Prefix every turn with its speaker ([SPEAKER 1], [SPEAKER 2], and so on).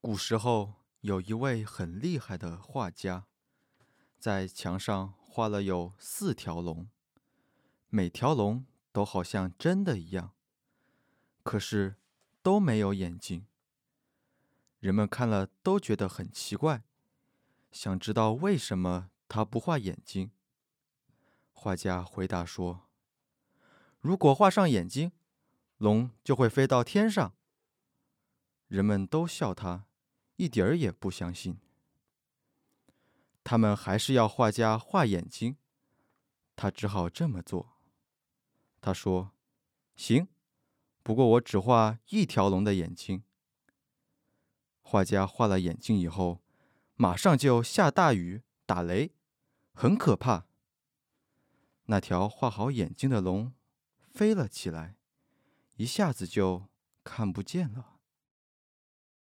[SPEAKER 1] 古时候有一位很厉害的画家，在墙上画了有4条龙，每条龙都好像真的一样，可是都没有眼睛。人们看了都觉得很奇怪，想知道为什么他不画眼睛。画家回答说：如果画上眼睛，龙就会飞到天上。人们都笑他，一点儿也不相信。他们还是要画家画眼睛，他只好这么做。他说：行，不过我只画1条龙的眼睛。画家画了眼睛以后，马上就下大雨、打雷，很可怕。那条画好眼睛的龙飞了起来，一下子就看不见了。